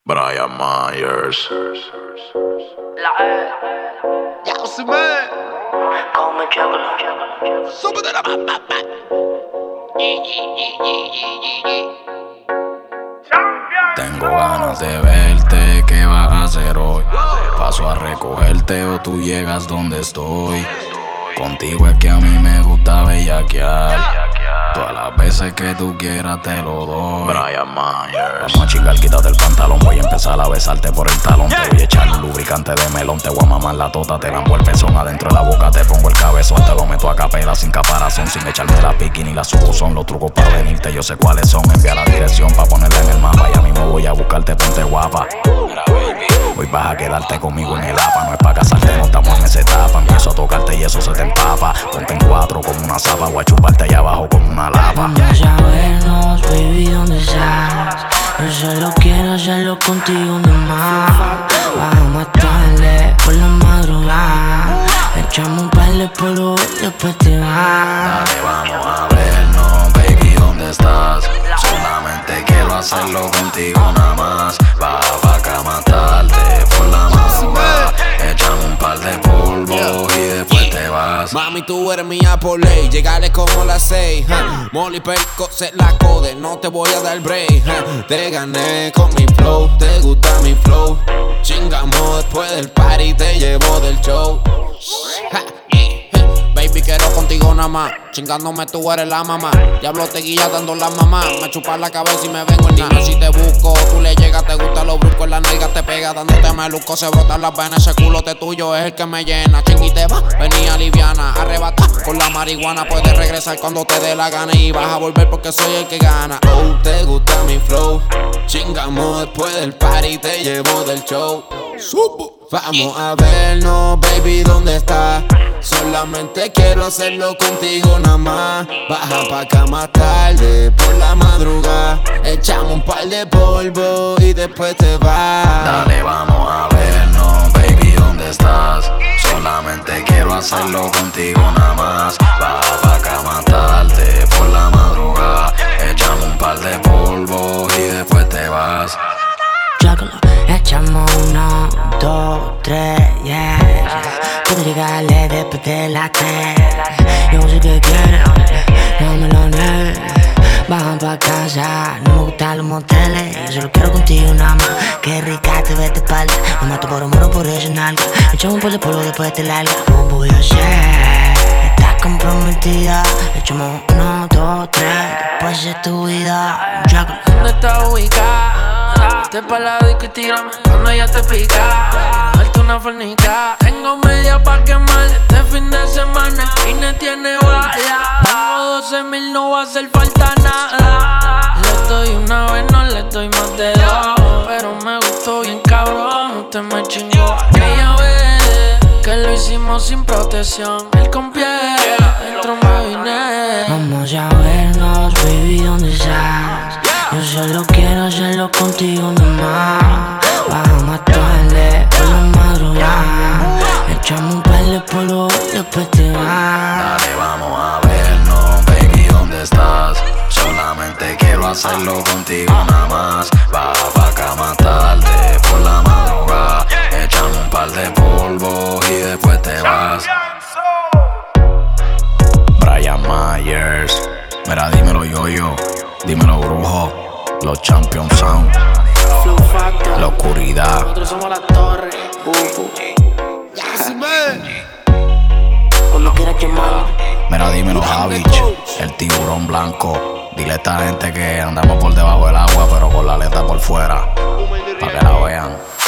Brian Myers. La E. Ya se me. Come chocolate. Sube de la mamá. Tengo ganas de verte, ¿qué vas a hacer hoy? Paso a recogerte o tú llegas donde estoy. Contigo es que a mí me gusta bellaquear. Todas las veces que tú quieras te lo doy. Brian Myers. Vamos a chingar, quítate el pantalón. Voy a empezar a besarte por el talón. Te voy a echar un lubricante de melón. Te voy a mamar la tota, te lambo el pezón. Adentro de la boca te pongo el cabezón. Te lo meto a capela sin caparazón. Sin echarme la piqui ni la subuzón. Los trucos para venirte yo sé cuáles son. Envía la dirección pa' ponerla en el mapa. Ya mismo voy a buscarte, ponte guapa. Mira, baby, hoy vas a quedarte conmigo en el APA. No es pa' casarte, no estamos en esa etapa. Empiezo a tocarte y eso se te empapa. Ponte en cuatro como una zapa. Voy a chuparte allá abajo como una lapa. Vamos a vernos, baby, ¿dónde estás? Yo solo quiero hacerlo contigo nomás. Vamos a matarle por la madrugada. Echamos un par de polvo y después te vas. Dale, vamos a vernos, baby, ¿dónde estás? Solamente quiero hacerlo contigo nada más. Baja pa' acá a matarte por la madrugada. Echamos un par de polvo y después te vas. Mami, tú eres mía por ley. Llegaré como las 6. Molly Perco se la code. No te voy a dar break. Te gané con mi flow. Te gusta mi flow. Chingamos después del party. Te llevo del show. Baby, quiero contigo nada más. Chingándome tú eres la mamá. Diablo te guía dando la mamá. Me chupas la cabeza y me vengo en nada. Si te busco, tú le llegas, te gusta lo brusco. En la nalga te pega dándote meluco. Se brotan las venas, ese culote tuyo es el que me llena. Chingui te va, venía liviana. Arrebata con la marihuana. Puedes regresar cuando te dé la gana. Y vas a volver porque soy el que gana. Oh, te gusta mi flow. Chingamos después del party. Te llevo del show. Vamos a vernos, baby, ¿dónde estás? Solamente quiero hacerlo contigo nada más. Baja pa' acá más tarde, por la madrugada. Echamos un par de polvo y después te vas. Dale, vamos a vernos, baby, ¿dónde estás? Solamente quiero hacerlo contigo nada más. Baja pa' acá más tarde, por la madrugada. Echamos un par de polvo y después te vas. Echamos 1, 2, 3, yeah. Puedo llegarle después de las 3. Yo sé que quieres, no me lo niegues. Bajan pa' casa, no me gustan los moteles. Yo solo quiero contigo nada más. Qué rica te ves de espalda. Me mato por amor o por esa nalga. Echamos un par de polvo después te larga. ¿Cómo voy a hacer? Estás comprometida. Echamos 1, 2, 3. Después de tu vida. ¿Dónde estás ubicada? Te pa' la disco y tírame cuando ella te pica. Darte una fornica. Tengo media pa' quemar este fin de semana. Y no tiene bala. Tengo 12,000, no va a hacer falta nada. Le doy una vez, no le doy más de 2. Pero me gustó bien cabrón. Usted me chingó aquella vez que lo hicimos sin protección. El con pie, dentro me vine. Vamos a vernos, baby, ¿dónde estás? Yo solo quiero hacerlo contigo nomás. Vamos a matarle por la madrugada. Echamos un par de polvo y después te vas. Dale, vamos a vernos, baby, ¿dónde estás? Solamente quiero hacerlo contigo nada más. Baja pa' acá más tarde, por la madrugada. Echamos un par de polvo y después te vas. Brian Myers. Mira, dímelo yo, dímelo brujo. Los Champions Sound. Flow Factor. La oscuridad. Nosotros somos la torre. Ya se me. Cuando quieras llamar. Mira, dímelo Javich, el tiburón blanco. Dile a esta gente que andamos por debajo del agua, pero con la aleta por fuera, para que la vean.